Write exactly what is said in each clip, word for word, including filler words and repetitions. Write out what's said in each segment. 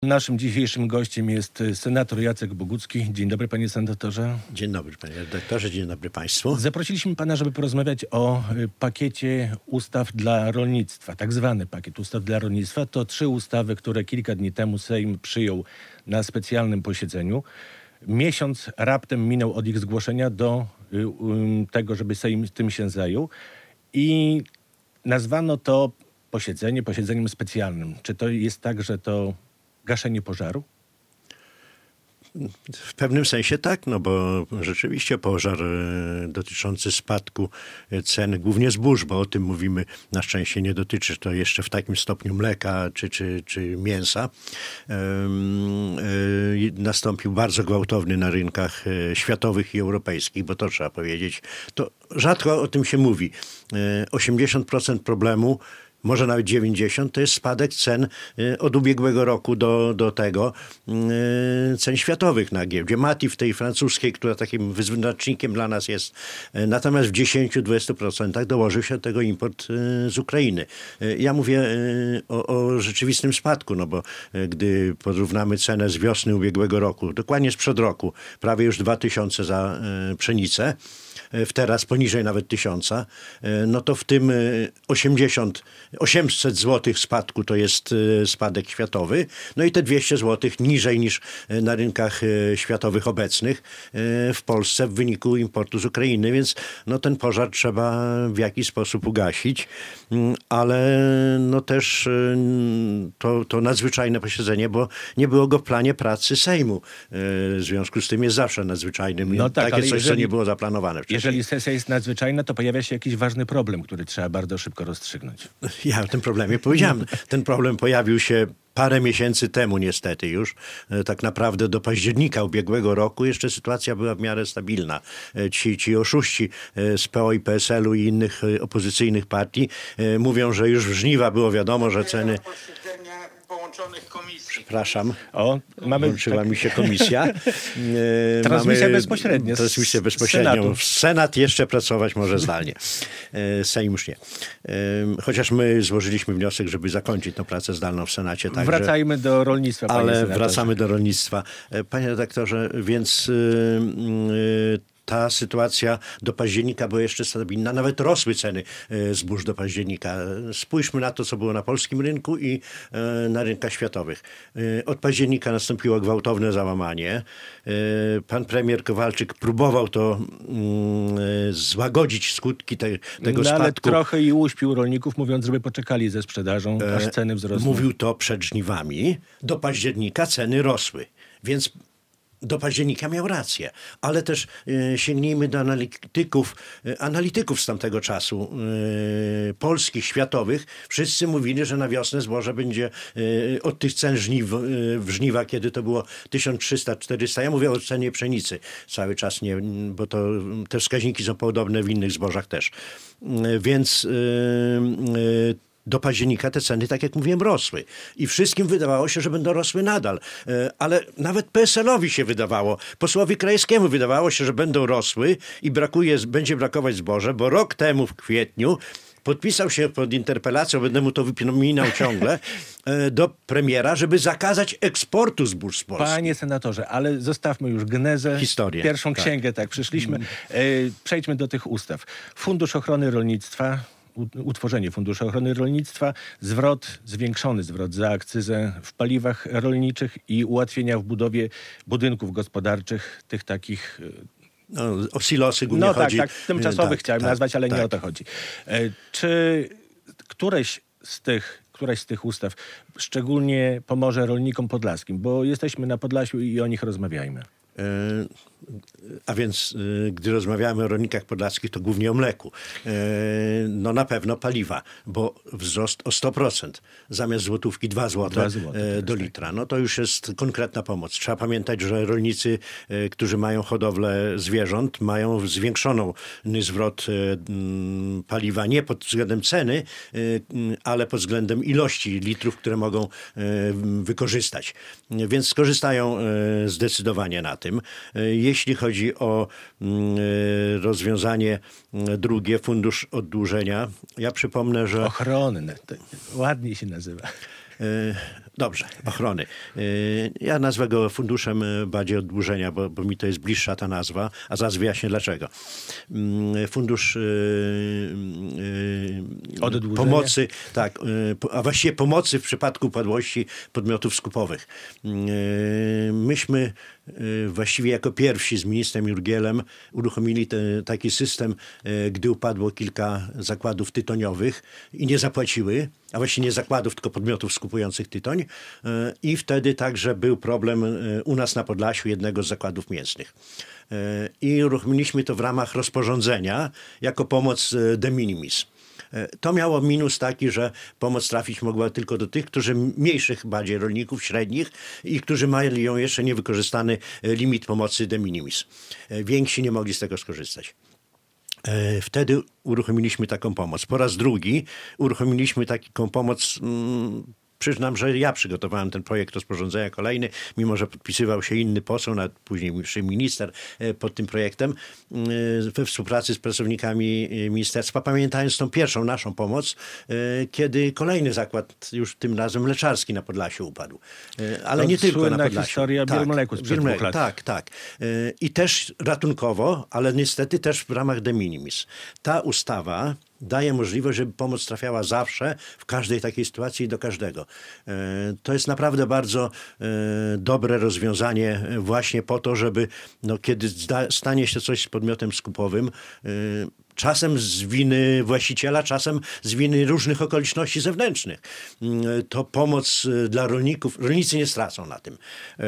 Naszym dzisiejszym gościem jest senator Jacek Bogucki. Dzień dobry, panie senatorze. Dzień dobry, panie redaktorze, dzień dobry państwu. Zaprosiliśmy pana, żeby porozmawiać o pakiecie ustaw dla rolnictwa. Tak zwany pakiet ustaw dla rolnictwa. To trzy ustawy, które kilka dni temu Sejm przyjął na specjalnym posiedzeniu. Miesiąc raptem minął od ich zgłoszenia do tego, żeby Sejm tym się zajął. I nazwano to posiedzenie posiedzeniem specjalnym. Czy to jest tak, że to gaszenie pożaru? W pewnym sensie tak, no bo rzeczywiście pożar e, dotyczący spadku cen głównie zbóż, bo o tym mówimy, na szczęście nie dotyczy to jeszcze w takim stopniu mleka czy, czy, czy mięsa, e, e, nastąpił bardzo gwałtowny na rynkach e, światowych i europejskich, bo to trzeba powiedzieć, to rzadko o tym się mówi. E, osiemdziesiąt procent problemu, może nawet dziewięćdziesiąt, to jest spadek cen od ubiegłego roku do, do tego, cen światowych na giełdzie. Matif tej francuskiej, która takim wyznacznikiem dla nas jest, natomiast w dziesięć do dwudziestu procent dołożył się do tego import z Ukrainy. Ja mówię o, o rzeczywistym spadku, no bo gdy porównamy cenę z wiosny ubiegłego roku, dokładnie sprzed roku, prawie już dwa tysiące za pszenicę, w teraz poniżej nawet tysiąca, no to w tym osiemdziesiąt, osiemset złotych spadku to jest spadek światowy, no i te dwieście złotych niżej niż na rynkach światowych obecnych w Polsce w wyniku importu z Ukrainy, więc no ten pożar trzeba w jakiś sposób ugasić, ale no też to, to nadzwyczajne posiedzenie, bo nie było go w planie pracy Sejmu. W związku z tym jest zawsze nadzwyczajnym. No tak, takie coś, jeżeli, co nie było zaplanowane wcześniej. Jeżeli sesja jest nadzwyczajna, to pojawia się jakiś ważny problem, który trzeba bardzo szybko rozstrzygnąć. Ja o tym problemie powiedziałem. Ten problem pojawił się parę miesięcy temu niestety już. Tak naprawdę do października ubiegłego roku jeszcze sytuacja była w miarę stabilna. Ci, ci oszuści z P O i P S L-u i innych opozycyjnych partii mówią, że już w żniwa było wiadomo, że ceny... połączonych komisji. Przepraszam. O, mamy... Włączyła tak. mi się komisja. Transmisja mamy, bezpośrednia. Transmisję bezpośrednią. Senat jeszcze pracować może zdalnie. Sejm już nie. Chociaż my złożyliśmy wniosek, żeby zakończyć tę pracę zdalną w Senacie. Także, Wracajmy do rolnictwa, panie Ale senatorze. wracamy do rolnictwa. Panie redaktorze, więc... Yy, Ta sytuacja do października była jeszcze stabilna. Nawet rosły ceny zbóż do października. Spójrzmy na to, co było na polskim rynku i na rynkach światowych. Od października nastąpiło gwałtowne załamanie. Pan premier Kowalczyk próbował to złagodzić skutki te, tego no, spadku. Ale trochę i uśpił rolników, mówiąc, żeby poczekali ze sprzedażą, aż ceny wzrosną. Mówił to przed żniwami. Do października ceny rosły. Więc do października miał rację, ale też e, sięgnijmy do analityków, e, analityków z tamtego czasu, e, polskich, światowych. Wszyscy mówili, że na wiosnę zboże będzie e, od tych cen żniw, e, w żniwa, kiedy to było tysiąc trzysta czterysta. Ja mówię o cenie pszenicy cały czas, nie, bo to te wskaźniki są podobne w innych zbożach też. E, więc e, e, do października te ceny, tak jak mówiłem, rosły. I wszystkim wydawało się, że będą rosły nadal. Ale nawet P S L-owi się wydawało, posłowi Krajewskiemu wydawało się, że będą rosły i brakuje, będzie brakować zboża, bo rok temu w kwietniu podpisał się pod interpelacją, będę mu to wypominał ciągle, do premiera, żeby zakazać eksportu zbóż z Polski. Panie senatorze, ale zostawmy już genezę, historię. Pierwszą tak. księgę, tak, przyszliśmy. Przejdźmy do tych ustaw. Fundusz Ochrony Rolnictwa, utworzenie Funduszu Ochrony Rolnictwa, zwrot, zwiększony zwrot za akcyzę w paliwach rolniczych i ułatwienia w budowie budynków gospodarczych, tych takich... No, o silosy głównie no, chodzi. No tak, tak, tymczasowych tak, chciałem tak, nazwać, ale tak. nie o to chodzi. Czy któreś z tych, któraś z tych ustaw szczególnie pomoże rolnikom podlaskim? Bo jesteśmy na Podlasiu i o nich rozmawiajmy. A więc, gdy rozmawiamy o rolnikach podlaskich, to głównie o mleku. No na pewno paliwa, bo wzrost o sto procent. Zamiast złotówki dwa złote do litra. No to już jest konkretna pomoc. Trzeba pamiętać, że rolnicy, którzy mają hodowlę zwierząt, mają zwiększoną zwrot paliwa nie pod względem ceny, ale pod względem ilości litrów, które mogą wykorzystać. Więc skorzystają zdecydowanie na tym. Jeśli chodzi o rozwiązanie drugie, fundusz oddłużenia, ja przypomnę, że... Ochronne, to ładnie się nazywa. Dobrze, ochrony. Y, Ja nazwę go funduszem y, bardziej oddłużenia, bo, bo mi to jest bliższa ta nazwa, a zaraz wyjaśnię dlaczego. Mm, Fundusz y, y, Oddłużenia? pomocy, tak, y, po- a właściwie pomocy w przypadku upadłości podmiotów skupowych. Y, Myśmy y, właściwie jako pierwsi z ministrem Jurgielem uruchomili te, taki system, y, gdy upadło kilka zakładów tytoniowych i nie zapłaciły, a właściwie nie zakładów, tylko podmiotów skupujących tytoń. I wtedy także był problem u nas na Podlasiu jednego z zakładów mięsnych. I uruchomiliśmy to w ramach rozporządzenia jako pomoc de minimis. To miało minus taki, że pomoc trafić mogła tylko do tych, którzy mniejszych bardziej rolników, średnich i którzy mają jeszcze niewykorzystany limit pomocy de minimis. Więksi nie mogli z tego skorzystać. Wtedy uruchomiliśmy taką pomoc. Po raz drugi uruchomiliśmy taką pomoc. Mm, Przyznam, że ja przygotowałem ten projekt rozporządzenia kolejny, mimo że podpisywał się inny poseł, nawet późniejszy minister pod tym projektem, we współpracy z pracownikami ministerstwa, pamiętając tą pierwszą naszą pomoc, kiedy kolejny zakład, już tym razem mleczarski na Podlasiu upadł. Ale To nie tylko na słynna Podlasiu. historia Bielmleku sprzed Bielmleku, dwóch lat. Tak, tak. I też ratunkowo, ale niestety też w ramach de minimis. Ta ustawa daje możliwość, żeby pomoc trafiała zawsze, w każdej takiej sytuacji do każdego. To jest naprawdę bardzo dobre rozwiązanie właśnie po to, żeby no, kiedy zda, stanie się coś z podmiotem skupowym, czasem z winy właściciela, czasem z winy różnych okoliczności zewnętrznych. To pomoc dla rolników. Rolnicy nie stracą na tym.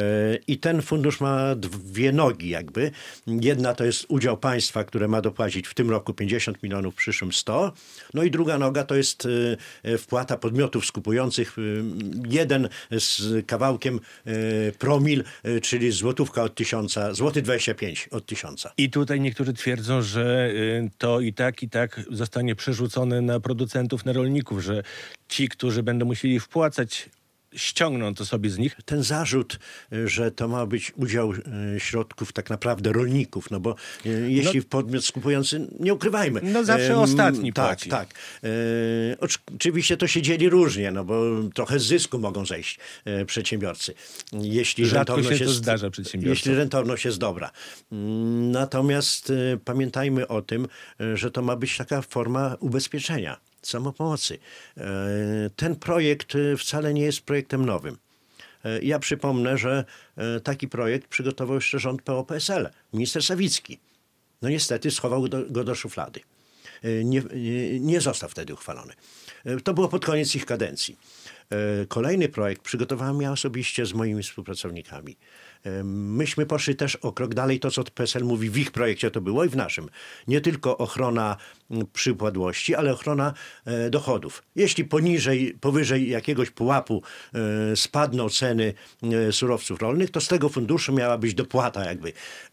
I ten fundusz ma dwie nogi jakby. Jedna to jest udział państwa, które ma dopłacić w tym roku pięćdziesiąt milionów, w przyszłym sto. No i druga noga to jest wpłata podmiotów skupujących jeden z kawałkiem promil, czyli złotówka od tysiąca, złoty dwadzieścia pięć od tysiąca. I tutaj niektórzy twierdzą, że y, to i tak, i tak zostanie przerzucone na producentów, na rolników, że ci, którzy będą musieli wpłacać, ściągną to sobie z nich. Ten zarzut, że to ma być udział e, środków tak naprawdę rolników, no bo e, jeśli podmiot skupujący, nie ukrywajmy. No zawsze em, ostatni tak, płaci. Tak, e, oczy- Oczywiście to się dzieli różnie, no bo trochę z zysku mogą zejść e, przedsiębiorcy. Jeśli Rzadko rentowność się to jest, zdarza przedsiębiorcom. Jeśli rentowność jest dobra. Mm, Natomiast e, pamiętajmy o tym, e, że to ma być taka forma ubezpieczenia, samopomocy. E, Ten projekt e, wcale nie jest projektem nowym. E, Ja przypomnę, że e, taki projekt przygotował jeszcze rząd P O P S L, minister Sawicki. No niestety schował go do, go do szuflady. E, Nie, nie, nie został wtedy uchwalony. E, To było pod koniec ich kadencji. E, Kolejny projekt przygotowałem ja osobiście z moimi współpracownikami. E, Myśmy poszli też o krok dalej, to co P S L mówi w ich projekcie to było i w naszym. Nie tylko ochrona m, przy upadłości, ale ochrona e, dochodów. Jeśli poniżej, powyżej jakiegoś pułapu e, spadną ceny e, surowców rolnych, to z tego funduszu miała być dopłata jakby.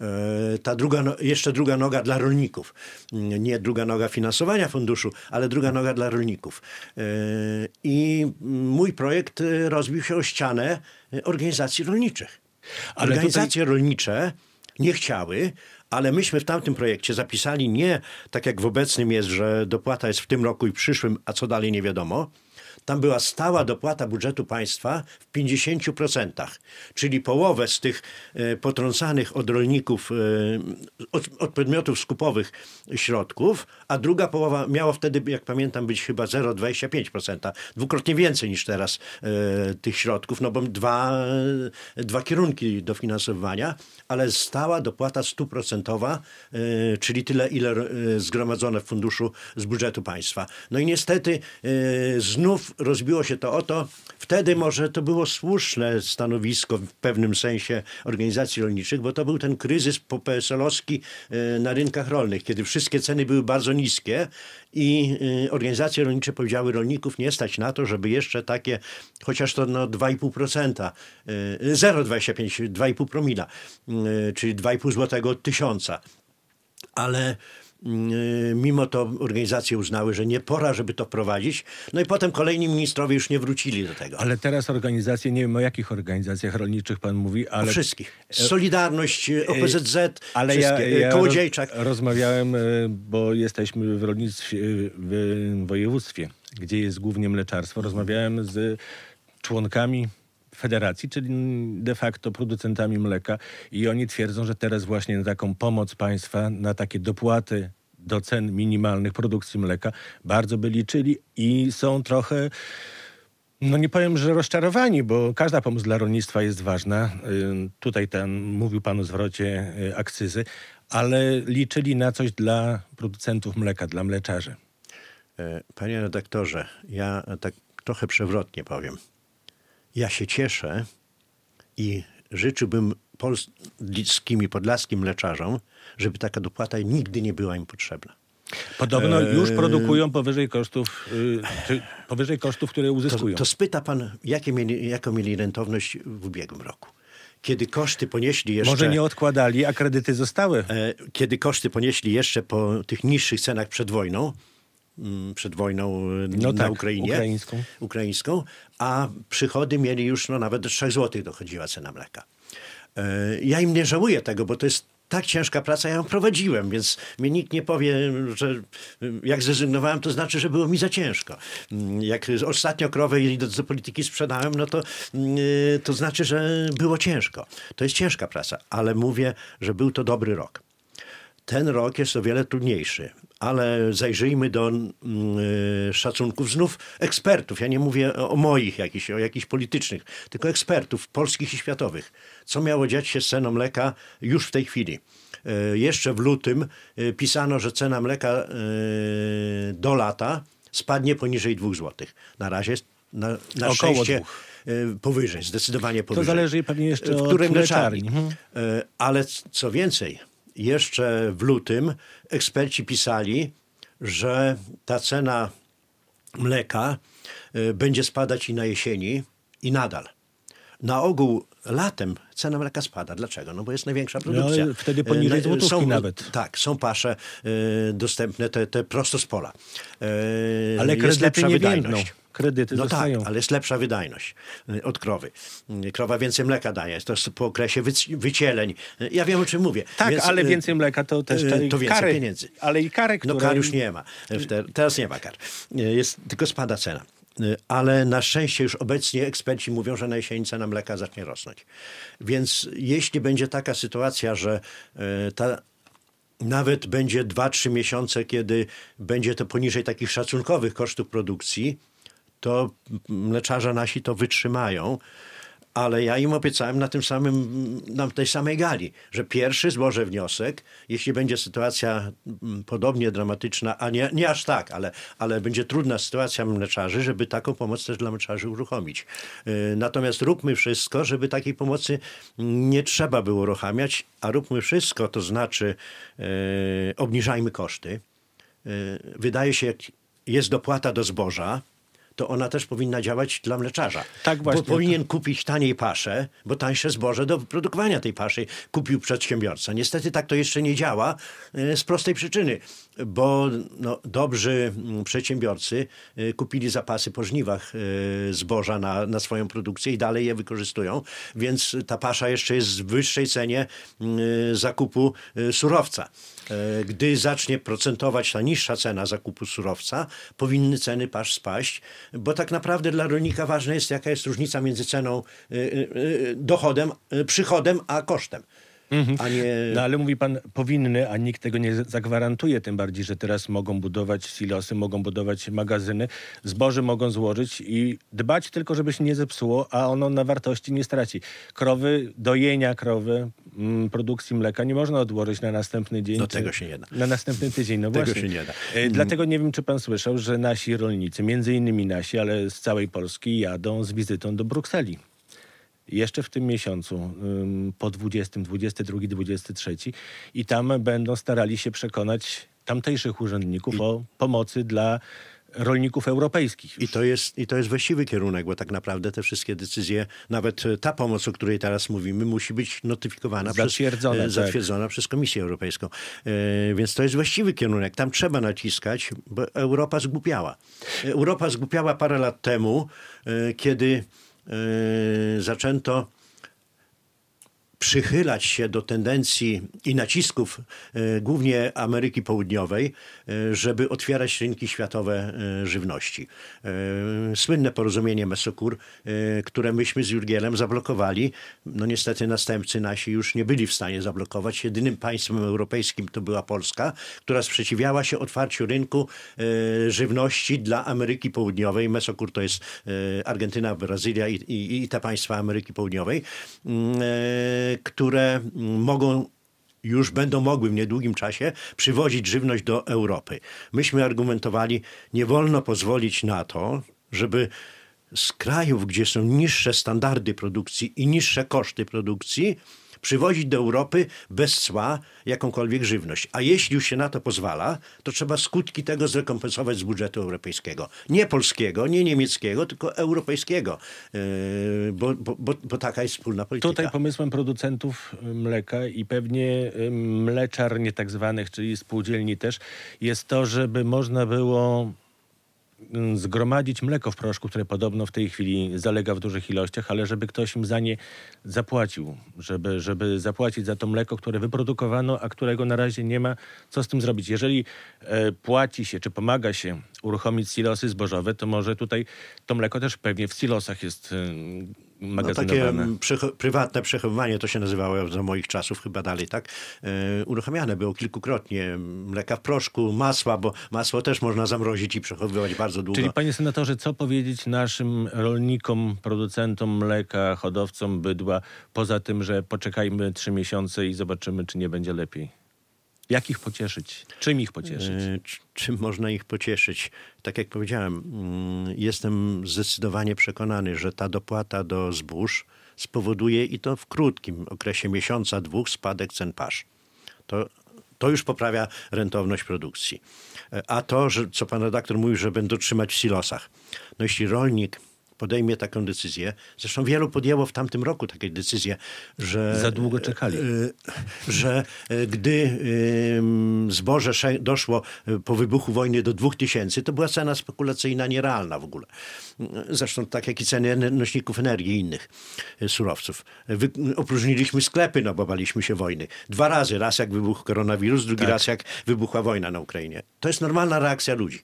E, Ta druga, no- jeszcze druga noga dla rolników. Mm, Nie druga noga finansowania funduszu, ale druga noga dla rolników. E, I mm, mój projekt e, rozbił się o ścianę e, organizacji rolniczych. Ale Organizacje rolnicze nie chciały, ale myśmy w tamtym projekcie zapisali nie tak jak w obecnym jest, że dopłata jest w tym roku i przyszłym, a co dalej nie wiadomo. Tam była stała dopłata budżetu państwa w pięćdziesięciu procentach, czyli połowę z tych e, potrącanych od rolników, e, od, od podmiotów skupowych środków, a druga połowa miała wtedy, jak pamiętam, być chyba zero przecinek dwadzieścia pięć procent, dwukrotnie więcej niż teraz e, tych środków, no bo dwa, e, dwa kierunki dofinansowywania, ale stała dopłata stuprocentowa, e, czyli tyle, ile e, zgromadzone w funduszu z budżetu państwa. No i niestety e, znów rozbiło się to o to, wtedy może to było słuszne stanowisko w pewnym sensie organizacji rolniczych, bo to był ten kryzys po P S L-owski e, na rynkach rolnych, kiedy wszystkie ceny były bardzo niskie i e, organizacje rolnicze powiedziały, rolników nie stać na to, żeby jeszcze takie, chociaż to no dwa i pół procent, e, zero przecinek dwadzieścia pięć, dwa i pół promila, e, czyli dwa i pół złotego od tysiąca. Ale mimo to organizacje uznały, że nie pora, żeby to wprowadzić. No i potem kolejni ministrowie już nie wrócili do tego. Ale teraz organizacje, nie wiem o jakich organizacjach rolniczych pan mówi, O ale... wszystkich. Solidarność, O P Z Z, Ale ja, wszystkie. ja Kołodziejczak. roz, rozmawiałem, e, bo jesteśmy w rolnictwie, w województwie, gdzie jest głównie mleczarstwo. Rozmawiałem z członkami federacji, czyli de facto producentami mleka i oni twierdzą, że teraz właśnie na taką pomoc państwa, na takie dopłaty do cen minimalnych produkcji mleka bardzo by liczyli i są trochę, no nie powiem, że rozczarowani, bo każda pomoc dla rolnictwa jest ważna. Y, tutaj ten, mówił pan o zwrocie y, akcyzy, ale liczyli na coś dla producentów mleka, dla mleczarzy. Panie redaktorze, ja tak trochę przewrotnie powiem. Ja się cieszę i życzyłbym polskim i podlaskim mleczarzom, żeby taka dopłata nigdy nie była im potrzebna. Podobno Eee... już produkują powyżej kosztów, yy, czy powyżej kosztów, które uzyskują. To, to spyta pan, jakie mieli, jaką mieli rentowność w ubiegłym roku. Kiedy koszty ponieśli jeszcze... Może nie odkładali, a kredyty zostały. E, kiedy koszty ponieśli jeszcze po tych niższych cenach przed wojną, przed wojną no na tak, Ukrainie, ukraińską. ukraińską, a przychody mieli już no, nawet do trzech złotych dochodziła cena mleka. E, ja im nie żałuję tego, bo to jest tak ciężka praca, ja ją prowadziłem, więc mnie nikt nie powie, że jak zrezygnowałem, to znaczy, że było mi za ciężko. Jak ostatnio krowę idąc do polityki sprzedałem, no to, to znaczy, że było ciężko. To jest ciężka praca, ale mówię, że był to dobry rok. Ten rok jest o wiele trudniejszy, ale zajrzyjmy do y, szacunków znów ekspertów. Ja nie mówię o, o moich jakichś, o jakichś politycznych, tylko ekspertów polskich i światowych. Co miało dziać się z ceną mleka już w tej chwili? Y, jeszcze w lutym y, pisano, że cena mleka y, do lata spadnie poniżej dwóch złotych. Na razie na, na Około szczęście dwóch. y, powyżej, zdecydowanie powyżej. To zależy pewnie jeszcze w od której mleczarni. mleczarni. Y, ale co więcej, jeszcze w lutym eksperci pisali, że ta cena mleka y, będzie spadać i na jesieni, i nadal. Na ogół latem cena mleka spada. Dlaczego? No bo jest największa produkcja. No, wtedy poniżej Y, złotówki są, nawet. Tak, są pasze y, dostępne, te, te prosto z pola. Y, Ale jest kredyty lepsza nie wydajność. więdną. Kredyty No zostają. tak, ale jest lepsza wydajność y, od krowy. Y, Krowa więcej mleka daje. To jest po okresie wyc- wycieleń. Y, Ja wiem, o czym mówię. Tak, Więc, ale y, więcej mleka to też y, te to więcej kary. pieniędzy. Ale i kary, które... No kar już nie ma. W te, teraz nie ma kar. Jest, tylko spada cena. Ale na szczęście już obecnie eksperci mówią, że na jesieni cena mleka zacznie rosnąć. Więc jeśli będzie taka sytuacja, że y, ta nawet będzie dwa trzy miesiące, kiedy będzie to poniżej takich szacunkowych kosztów produkcji, to mleczarze nasi to wytrzymają. Ale ja im obiecałem na tym samym, na tej samej gali, że pierwszy złożę wniosek, jeśli będzie sytuacja podobnie dramatyczna, a nie, nie aż tak, ale, ale będzie trudna sytuacja mleczarzy, żeby taką pomoc też dla mleczarzy uruchomić. Natomiast róbmy wszystko, żeby takiej pomocy nie trzeba było uruchamiać, a róbmy wszystko, to znaczy e, obniżajmy koszty. E, wydaje się, jak jest dopłata do zboża, to ona też powinna działać dla mleczarza. Tak właśnie. Bo powinien kupić taniej paszę, bo tańsze zboże do produkowania tej paszy kupił przedsiębiorca. Niestety tak to jeszcze nie działa z prostej przyczyny, bo no, dobrzy przedsiębiorcy kupili zapasy po żniwach zboża na, na swoją produkcję i dalej je wykorzystują, więc ta pasza jeszcze jest w wyższej cenie zakupu surowca. Gdy zacznie procentować ta niższa cena zakupu surowca, powinny ceny pasz spaść, bo tak naprawdę dla rolnika ważne jest, jaka jest różnica między ceną, dochodem, przychodem, a kosztem. Mhm. A nie... No ale mówi pan, powinny, a nikt tego nie zagwarantuje, tym bardziej, że teraz mogą budować silosy, mogą budować magazyny, zboże mogą złożyć i dbać tylko, żeby się nie zepsuło, a ono na wartości nie straci. Krowy, dojenia krowy, mm, produkcji mleka nie można odłożyć na następny dzień. No czy tego się nie da. Na następny tydzień, no Tego właśnie. się nie da. E, Dlatego nie wiem, czy pan słyszał, że nasi rolnicy, między innymi nasi, ale z całej Polski jadą z wizytą do Brukseli. Jeszcze w tym miesiącu, po dwudziestym, dwudziestym drugim, dwudziestym trzecim i tam będą starali się przekonać tamtejszych urzędników I... o pomocy dla rolników europejskich. I to, jest, I to jest właściwy kierunek, bo tak naprawdę te wszystkie decyzje, nawet ta pomoc, o której teraz mówimy, musi być notyfikowana, zatwierdzona, przez, tak. zatwierdzona przez Komisję Europejską. E, więc to jest właściwy kierunek. Tam trzeba naciskać, bo Europa zgłupiała. Europa zgłupiała parę lat temu, e, kiedy e, zaczęto przychylać się do tendencji i nacisków e, głównie Ameryki Południowej, e, żeby otwierać rynki światowe e, żywności. E, słynne porozumienie Mesocur, e, które myśmy z Jurgielem zablokowali. No niestety następcy nasi już nie byli w stanie zablokować. Jedynym państwem europejskim to była Polska, która sprzeciwiała się otwarciu rynku e, żywności dla Ameryki Południowej. Mesocur to jest e, Argentyna, Brazylia i, i, i te państwa Ameryki Południowej, e, które mogą już będą mogły w niedługim czasie przywozić żywność do Europy. Myśmy argumentowali, nie wolno pozwolić na to, żeby z krajów, gdzie są niższe standardy produkcji i niższe koszty produkcji, przywozić do Europy bez cła jakąkolwiek żywność. A jeśli już się na to pozwala, to trzeba skutki tego zrekompensować z budżetu europejskiego. Nie polskiego, nie niemieckiego, tylko europejskiego, yy, bo, bo, bo, bo taka jest wspólna polityka. Tutaj pomysłem producentów mleka i pewnie y, mleczarni tak zwanych, czyli spółdzielni też, jest to, żeby można było y, zgromadzić mleko w proszku, które podobno w tej chwili zalega w dużych ilościach, ale żeby ktoś im za nie zapłacił, żeby, żeby zapłacić za to mleko, które wyprodukowano, a którego na razie nie ma, co z tym zrobić. Jeżeli y, płaci się, czy pomaga się uruchomić silosy zbożowe, to może tutaj to mleko też pewnie w silosach jest y, No, takie magazynowane. przecho- prywatne przechowywanie, to się nazywało za moich czasów, chyba dalej, tak? E, uruchamiane było kilkukrotnie. Mleka w proszku, masła, bo masło też można zamrozić i przechowywać bardzo długo. Czyli panie senatorze, co powiedzieć naszym rolnikom, producentom mleka, hodowcom bydła, poza tym, że poczekajmy trzy miesiące i zobaczymy, czy nie będzie lepiej? Jak ich pocieszyć? Czym ich pocieszyć? E, c- Czym można ich pocieszyć? Tak jak powiedziałem, mm, jestem zdecydowanie przekonany, że ta dopłata do zbóż spowoduje i to w krótkim okresie miesiąca, dwóch spadek cen pasz. To, to już poprawia rentowność produkcji. E, A to, że, co pan redaktor mówił, że będą trzymać w silosach. No jeśli rolnik podejmie taką decyzję, zresztą wielu podjęło w tamtym roku takie decyzje, że... Za długo czekali. y, że y, gdy y, zboże sze- doszło y, po wybuchu wojny do dwóch tysięcy, to była cena spekulacyjna nierealna w ogóle. Zresztą tak jak i ceny ener- nośników energii i innych y, surowców. Wy- opróżniliśmy sklepy, no bo baliśmy się wojny. Dwa razy. Raz jak wybuchł koronawirus, drugi Tak. raz jak wybuchła wojna na Ukrainie. To jest normalna reakcja ludzi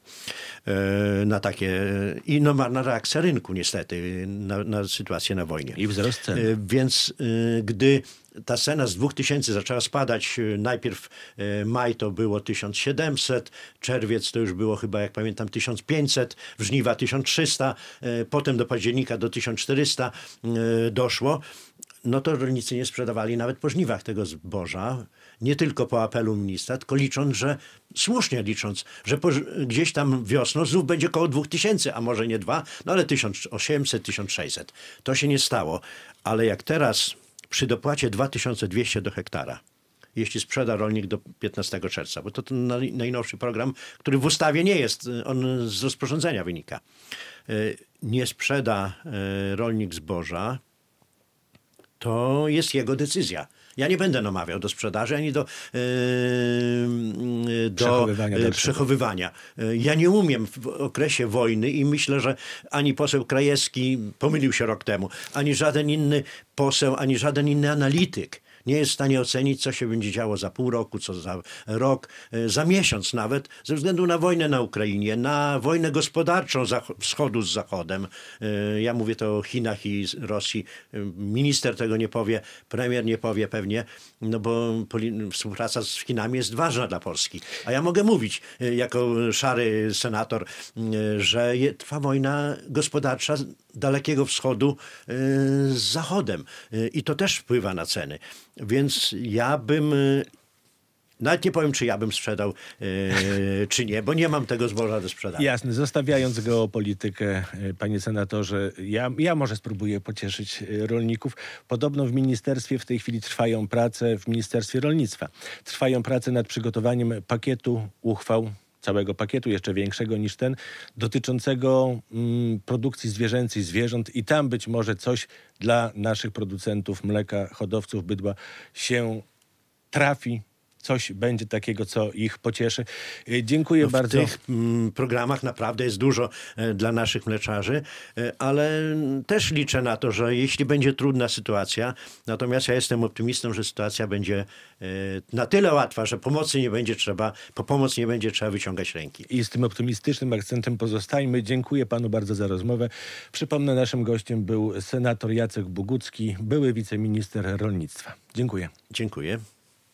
y, na takie... I normalna reakcja rynku niestety na, na sytuację na wojnie. I wzrost cen. Y, Więc y, gdy ta cena z dwóch tysięcy zaczęła spadać, y, najpierw y, maj to było tysiąc siedemset, czerwiec to już było chyba, jak pamiętam, tysiąc pięćset, w żniwa tysiąc trzysta, y, potem do października do tysiąc czterysta y, doszło, no to rolnicy nie sprzedawali nawet po żniwach tego zboża, nie tylko po apelu ministra, tylko licząc, że słusznie licząc, że po, gdzieś tam wiosną znów będzie koło dwóch tysięcy, a może nie dwa, no ale tysiąc osiemset, tysiąc sześćset. To się nie stało. Ale jak teraz przy dopłacie dwa tysiące dwieście do hektara, jeśli sprzeda rolnik do piętnastego czerwca, bo to ten naj- najnowszy program, który w ustawie nie jest, on z rozporządzenia wynika. Y, Nie sprzeda y, rolnik zboża, to jest jego decyzja. Ja nie będę namawiał do sprzedaży ani do, yy, do Przechowywania yy, dalszego. przechowywania. Yy, Ja nie umiem w okresie wojny i myślę, że ani poseł Krajewski pomylił się rok temu, ani żaden inny poseł, ani żaden inny analityk nie jest w stanie ocenić, co się będzie działo za pół roku, co za rok, yy, za miesiąc nawet, ze względu na wojnę na Ukrainie, na wojnę gospodarczą zach- wschodu z Zachodem. Yy, Ja mówię to o Chinach i z Rosji. Yy, Minister tego nie powie, premier nie powie pewnie, no bo poli- współpraca z Chinami jest ważna dla Polski. A ja mogę mówić yy, jako szary senator, yy, że je- trwa wojna gospodarcza Dalekiego Wschodu yy, z Zachodem. Yy, I to też wpływa na ceny. Więc ja bym... yy, Nawet nie powiem, czy ja bym sprzedał, yy, czy nie, bo nie mam tego zboża do sprzedania. Jasne, zostawiając geopolitykę, y, panie senatorze, ja, ja może spróbuję pocieszyć y, rolników. Podobno w ministerstwie w tej chwili trwają prace, w Ministerstwie Rolnictwa, trwają prace nad przygotowaniem pakietu uchwał, całego pakietu, jeszcze większego niż ten, dotyczącego mm, produkcji zwierzęcej, zwierząt i tam być może coś dla naszych producentów mleka, hodowców bydła się trafi coś będzie takiego, co ich pocieszy. Y, Dziękuję No w bardzo. tych mm, programach naprawdę jest dużo e, dla naszych mleczarzy, e, ale też liczę na to, że jeśli będzie trudna sytuacja, natomiast ja jestem optymistą, że sytuacja będzie e, na tyle łatwa, że pomocy nie będzie trzeba, po pomoc nie będzie trzeba wyciągać ręki. I z tym optymistycznym akcentem pozostajmy. Dziękuję panu bardzo za rozmowę. Przypomnę, naszym gościem był senator Jacek Bogucki, były wiceminister rolnictwa. Dziękuję. Dziękuję.